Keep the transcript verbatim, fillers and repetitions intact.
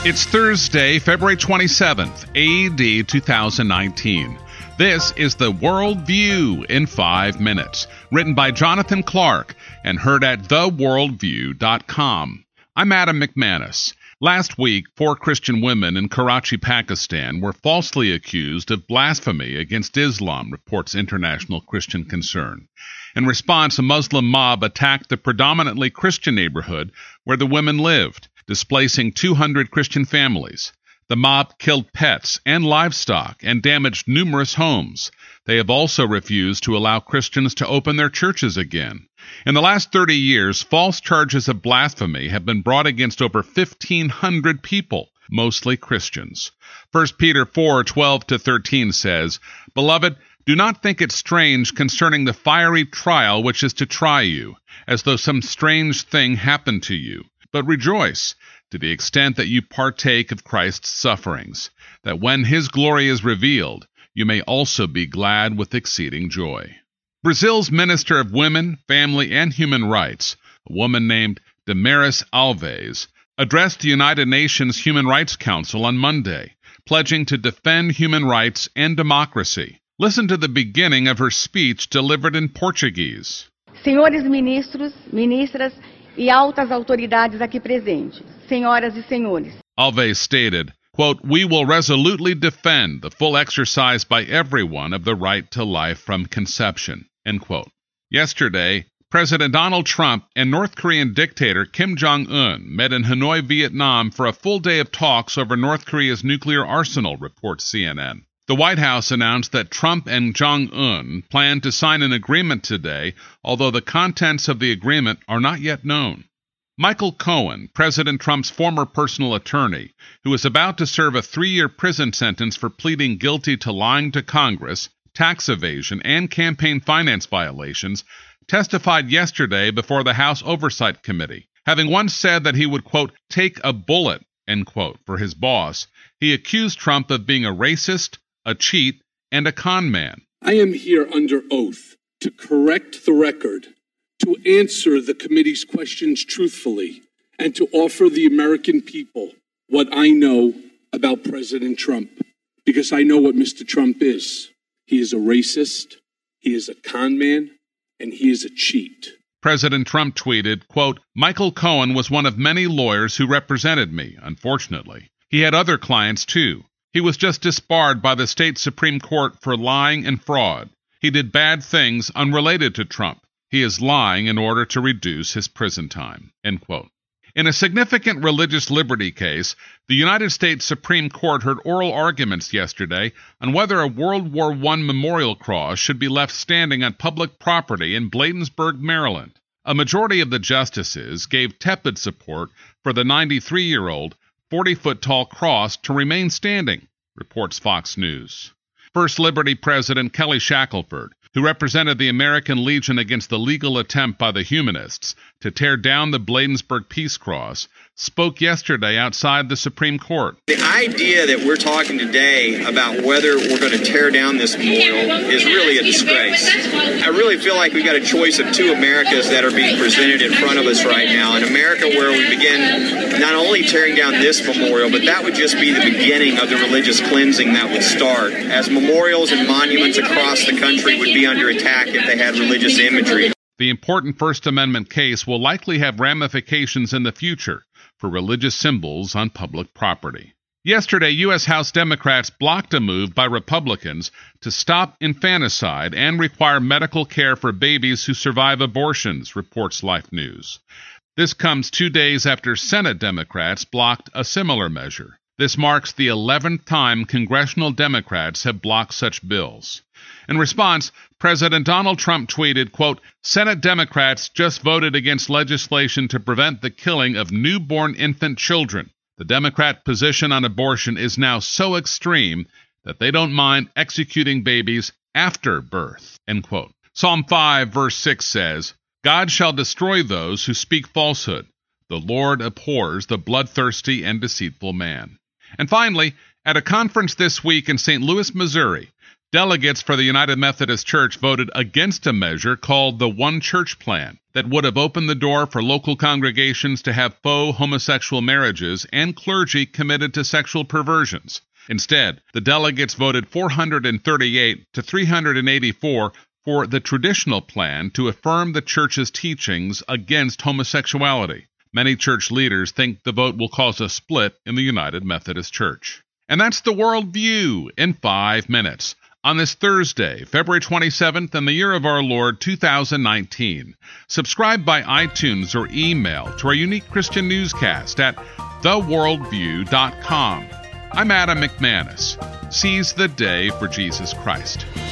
It's Thursday, February twenty-seventh, A D two thousand nineteen. This is the World View in five minutes, written by Jonathan Clark and heard at the world view dot com. I'm Adam McManus. Last week, four Christian women in Karachi, Pakistan, were falsely accused of blasphemy against Islam, reports International Christian Concern. In response, a Muslim mob attacked the predominantly Christian neighborhood where the women lived, displacing two hundred Christian families. The mob killed pets and livestock and damaged numerous homes. They have also refused to allow Christians to open their churches again. In the last thirty years, false charges of blasphemy have been brought against over fifteen hundred people, mostly Christians. First Peter four, twelve to thirteen says, "Beloved, do not think it strange concerning the fiery trial which is to try you, as though some strange thing happened to you. But rejoice, to the extent that you partake of Christ's sufferings, that when his glory is revealed, you may also be glad with exceeding joy." Brazil's Minister of Women, Family, and Human Rights, a woman named Damaris Alves, addressed the United Nations Human Rights Council on Monday, pledging to defend human rights and democracy. Listen to the beginning of her speech delivered in Portuguese. Senhores ministros, ministras e altas autoridades aqui presentes, senhoras e senhores. Alves stated, quote, "We will resolutely defend the full exercise by everyone of the right to life from conception," end quote. Yesterday, President Donald Trump and North Korean dictator Kim Jong-un met in Hanoi, Vietnam for a full day of talks over North Korea's nuclear arsenal, reports C N N. The White House announced that Trump and Jong-un plan to sign an agreement today, although the contents of the agreement are not yet known. Michael Cohen, President Trump's former personal attorney, who is about to serve a three-year prison sentence for pleading guilty to lying to Congress, tax evasion, and campaign finance violations, testified yesterday before the House Oversight Committee. Having once said that he would, quote, take a bullet, end quote, for his boss, he accused Trump of being a racist, a cheat, and a con man. I am here under oath to correct the record, to answer the committee's questions truthfully, and to offer the American people what I know about President Trump. Because I know what Mister Trump is. He is a racist, he is a con man, and he is a cheat. President Trump tweeted, quote, "Michael Cohen was one of many lawyers who represented me, unfortunately. He had other clients, too. He was just disbarred by the state Supreme Court for lying and fraud. He did bad things unrelated to Trump. He is lying in order to reduce his prison time," end quote. In a significant religious liberty case, the United States Supreme Court heard oral arguments yesterday on whether a World War One memorial cross should be left standing on public property in Bladensburg, Maryland. A majority of the justices gave tepid support for the ninety-three-year-old, forty-foot-tall cross to remain standing, reports Fox News. First Liberty President Kelly Shackelford, who represented the American Legion against the legal attempt by the humanists to tear down the Bladensburg Peace Cross, spoke yesterday outside the Supreme Court. The idea that we're talking today about whether we're going to tear down this memorial is really a disgrace. I really feel like we got a choice of two Americas that are being presented in front of us right now. An America where we begin not only tearing down this memorial, but that would just be the beginning of the religious cleansing that would start, as memorials and monuments across the country would be under attack if they had religious imagery. The important First Amendment case will likely have ramifications in the future for religious symbols on public property. Yesterday, U S House Democrats blocked a move by Republicans to stop infanticide and require medical care for babies who survive abortions, reports Life News. This comes two days after Senate Democrats blocked a similar measure. This marks the eleventh time congressional Democrats have blocked such bills. In response, President Donald Trump tweeted, quote, "Senate Democrats just voted against legislation to prevent the killing of newborn infant children. The Democrat position on abortion is now so extreme that they don't mind executing babies after birth," end quote. Psalm five, verse six says, "God shall destroy those who speak falsehood. The Lord abhors the bloodthirsty and deceitful man." And finally, at a conference this week in Saint Louis, Missouri, Delegates for the United Methodist Church voted against a measure called the One Church Plan that would have opened the door for local congregations to have faux homosexual marriages and clergy committed to sexual perversions. Instead, the delegates voted four hundred thirty-eight to three hundred eighty-four for the traditional plan to affirm the church's teachings against homosexuality. Many church leaders think the vote will cause a split in the United Methodist Church. And that's the World View in five minutes. On this Thursday, February twenty-seventh, in the year of our Lord two thousand nineteen. Subscribe by iTunes or email to our unique Christian newscast at the world view dot com. I'm Adam McManus. Seize the day for Jesus Christ.